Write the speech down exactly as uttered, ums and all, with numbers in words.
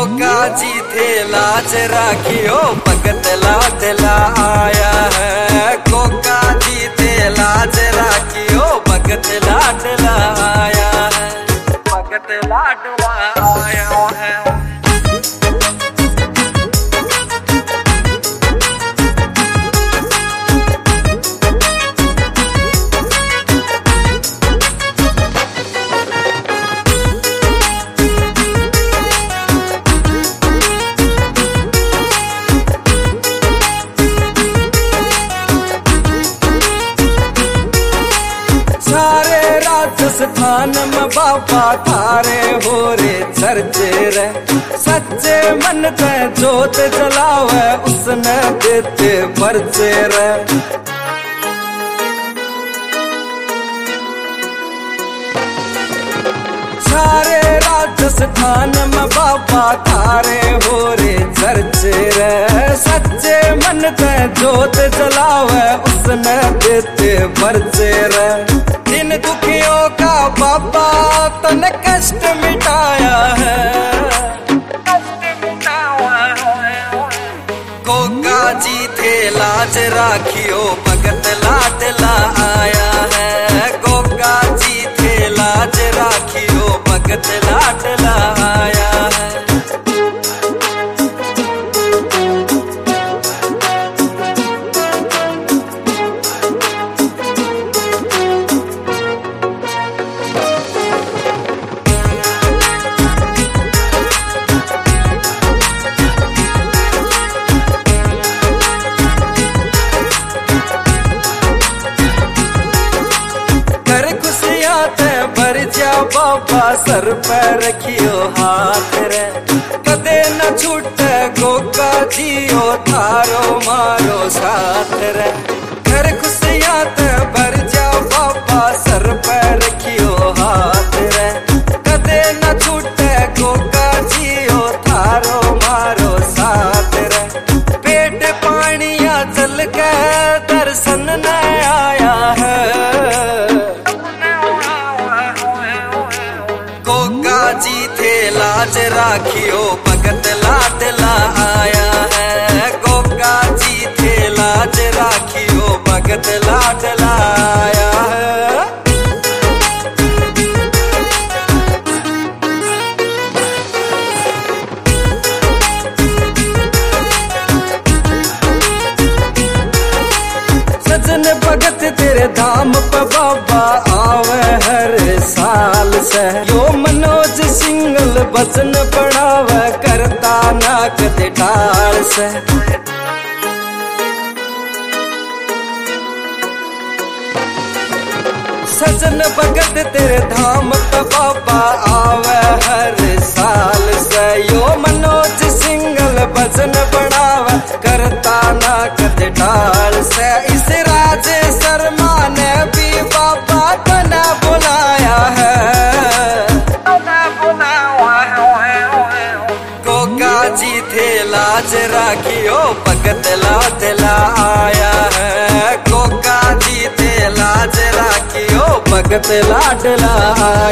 गोगा जी थे लाज राखियो भगत लाडला आया है। गोगा जी थे लाज राखियो भगत लाडला आया है। भगत लाडला आया है। सारे राजस्थान में बाबा थारे हो रे चर्चे रे। सच्चे मन पे जोत जलावे उसने देते परचे रे। सारे राजस्थान में बाबा थारे हो रे चर्चे रे। सच्चे मन पे जोत जलावे उसने देते परचे रे। दिन दुखियों का बाबा तने कष्ट मिटाया है। कष्ट मिटाया है। गोगा जी थे लाज राखियो भगत लाडला आया है। गोगा जी थे लाज राखियो भगत लाडला आया है। बाबा सर पे रखियो हाथ रे। कदे न छूटे गोगा जियो थारो मारो साथ रे। घर खुशियां ते भर जाओ बाबा सर पे रखियो हाथ रे। कदे न छूटे गोगा जियो थारो मारो साथ रे। पेट पानिया चल के दर्शन न आया है। जी थे लाज राखियो भगत लाडला आया है। गोगा जी थे लाज राखियो भगत लाडला आया है। सजन भगत तेरे धाम पे बाबा आवे हर साल से। यो मनोज सिंगल बचन बढ़ावे करता ना कदे टाल से। सजन भगत तेरे धाम पे बाबा आवे हर साल से। यो मनोज सिंगल बचन बढ़ावे करता ना कदे टाल से। इस राजे शर्मा ने भी बाबा को ना बुलाया है। गोगा जी थे लाज राखियो भगत लाडला आया है। गोगा जी थे लाज राखियो भगत लाडला।